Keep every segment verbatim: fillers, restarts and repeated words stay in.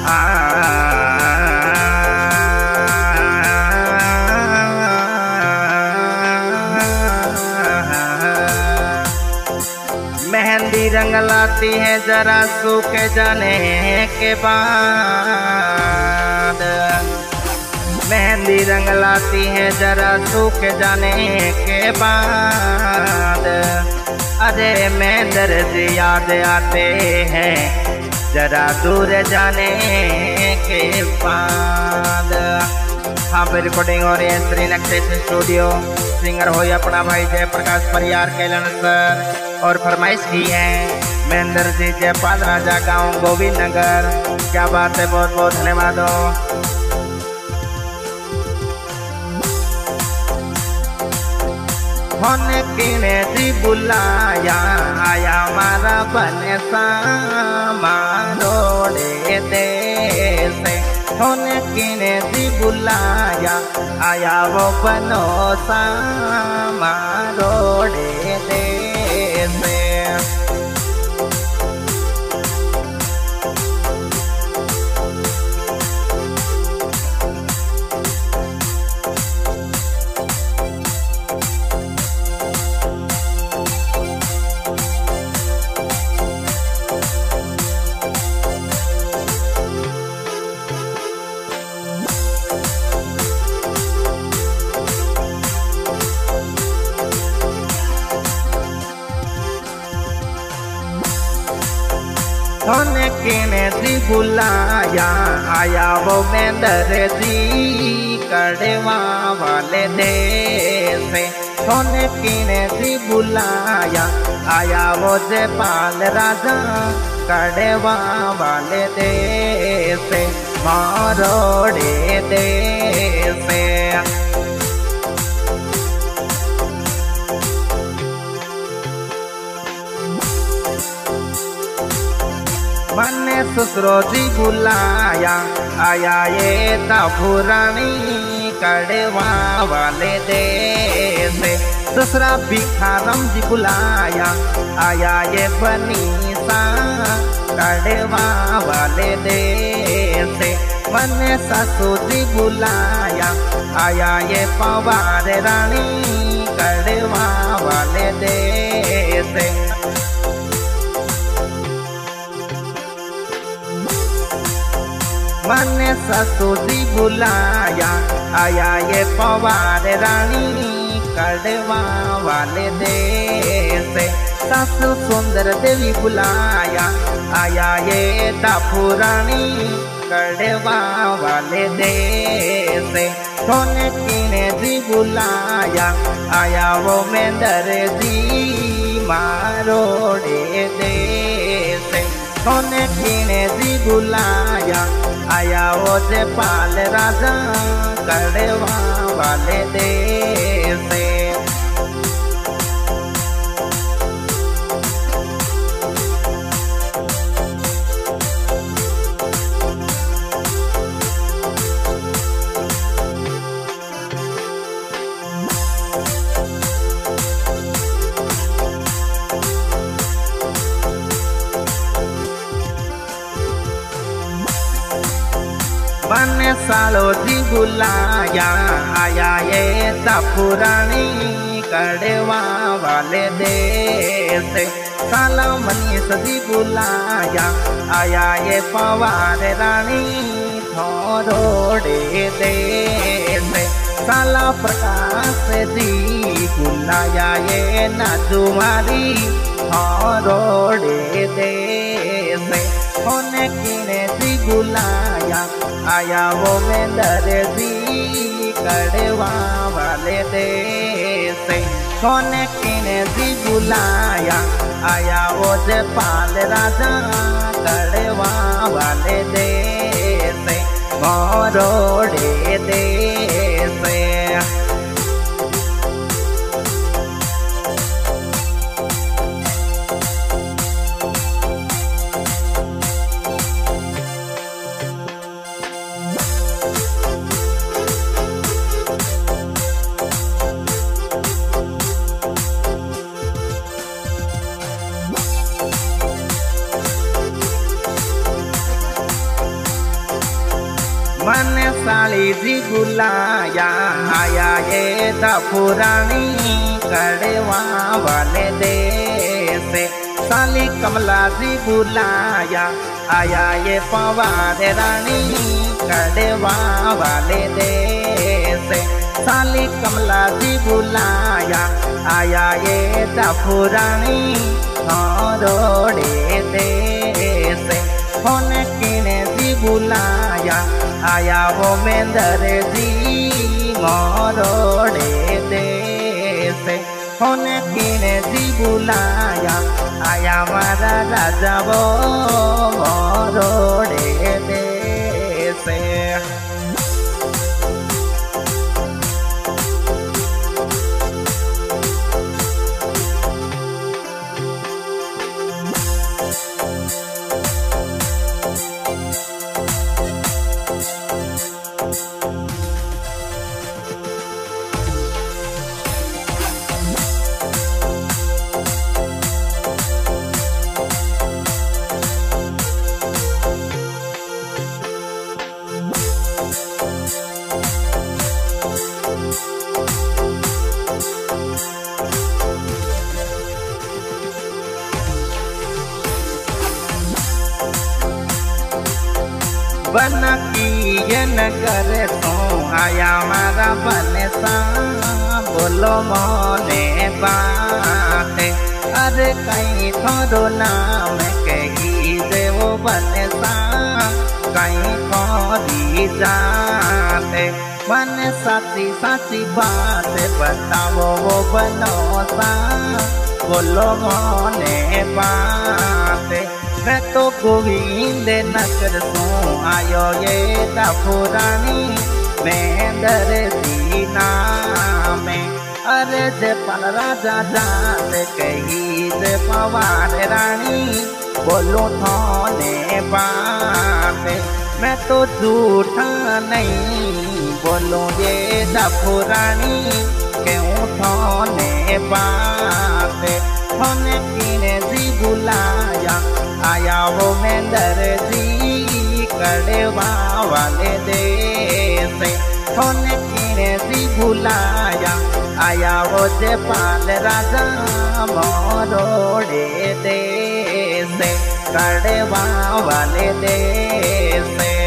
आ मेहंदी रंग लाती है जरा सूख जाने के बाद, मेहंदी रंग लाती है जरा सूख जाने के बाद। अरे मैं दर्द याद आते हैं जरा दूर जाने के बाद। हाँ पे रिकॉर्डिंग हो रही है श्री नक्टेश स्टूडियो। सिंगर हो अपना भाई जयप्रकाश परियार कैलन सर, और फरमाइश की है महेंद्र जी जयपाल राजा गांव गोविंद नगर। क्या बात है, बहुत बहुत धन्यवाद हो। होने किने जी बुलाया आया मारा बने सामारोड़े दे से। होने किने जी बुलाया आया वो बनो सामारोड़े दे से। होने किने जी बुलाया आया वो महेंद्र जी कड़वा वाले देश से। होने किने जी बुलाया आया वो जयपाल राजा कड़वा वाले देश से, मारोड़े देश से। मने ससुरो जी बुलाया आया ये तापुरानी कड़वा वाले देश से। ससुरा भिखारम जी बुलाया आया ये बनीसा कड़वा वाले देश से। मने ससुर जी बुलाया आया ये पवार रानी कड़वा वाले देश से। मने ससुर जी बुलाया आया ये पवार रानी कड़वा वाले देश से। सासु सुंदर देवी बुलाया आया ये दापुरानी कड़वा वाले देश से। होने किने जी बुलाया आया वो महेंद्र जी मारोड़े देश से। होने किने जी बुलाया आया वो जयपाल राजा कड़वा वाले देश से। बने सालो जी बुलाया आया ये तापुरानी कड़वा वाले देश से। साला मनीष जी बुलाया आया ये पवार रानी थोरोड़े देश से। साला प्रकाश जी बुलाया ये नाजुमारी थोरोड़े देश से। होने किने जी बुलाया आया वो महेंद्र जी कड़वा वाले देश से। होने किने जी बुलाया आया वो जयपाल राजा कड़वा वाले देश से, मारोड़े देश से। मन साली जी बुलाया आया ये दफुरानी कड़वा वाले देश से। साली कमला जी बुलाया आया ये पवार रानी कड़वा वाले देश से। साली कमला जी बुलाया आया ये दफुरानी रोड़े देश से। फोन किने जी बुलाया आया वो मेंदर जी मोरोड़े देश से। फोन किने जी बुलाया आया मारा राजा वो मोरोड़े देश से। बन की नगर तो आया मारा बनसा बोलो मोने बात। अरे कहीं थोड़ो नाम कही देवो बनसा कहीं थोड़ी जाते। मन साची साची बात बताओ वो बनोसा बोलो मोने बात। मैं तो गोविंद नगर तो आयो ये दफुरानी मेंदर दीना में। अरे जयपाल राजा जात कही जे पवार रानी बोलो थाने बात। मैं तो झूठा नहीं बोलो ये दफुरानी क्यों थाने बात। थाने किने जी बुलाया आया वो मेंदर जी कड़वा वाले देश से। फोन किने जी बुलाया आया वो जयपाल राजा मोरोड़े देश से कड़वा वाले देश से।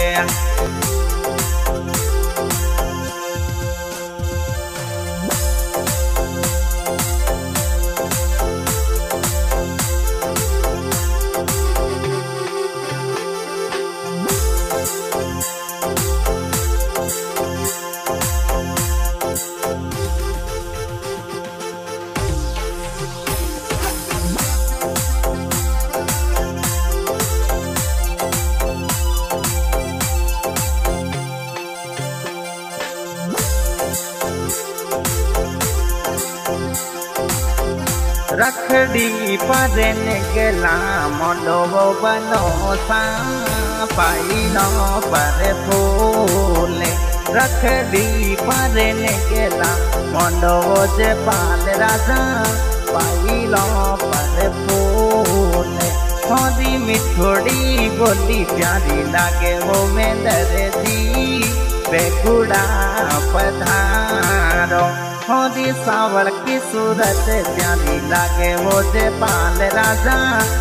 रखड़ी परन गेला मोडो बनोसा पाइनो पर फूले। रखड़ी परन गेला मोडो जयपाल राजा पाइलो पर फूले। थोड़ी मिठोड़ी बोली प्यारी लागे वो मेंदर जी बेगुड़ा पधारो। थोड़ी सावल की सूरत प्यारी लागे वो जयपाल राजा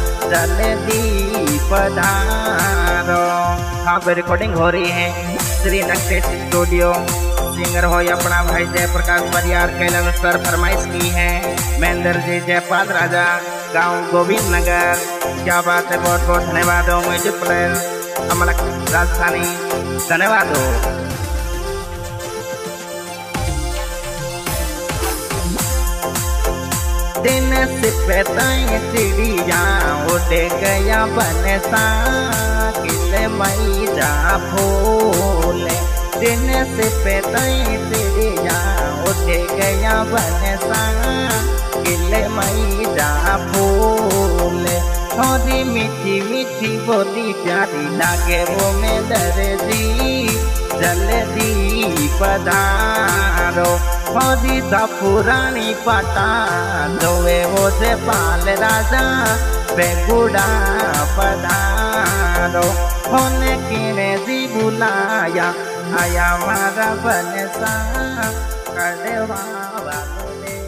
जल्दी पधारो। यहाँ पे रिकॉर्डिंग हो रही है श्री नक्शेश स्टूडियो। सिंगर हो अपना भाई जयप्रकाश परियार के अनुसार फरमाइश की है मेंदर जी जयपाल राजा गांव गोविंद नगर। क्या बात है, बहुत बहुत धन्यवाद हो म्यूजिक प्लेयर अमलक राजस्थानी, धन्यवाद हो। दिन से पैताई चिड़िया उड़ गया बनसा किले मई जा फूले। दिन से पैताई चिड़िया उड़ गया बनसा किले मई जा फूले। थोड़ी मीठी मीठी बोली प्यारी लागे वो मेंदर जी जल्दी पधारो। थोड़ी दफुरानी पटा दोवे वो जयपाल राजा बेगुड़ा पधारो। होने किने जी बुलाया आया मारा बनसा कड़वा वाले।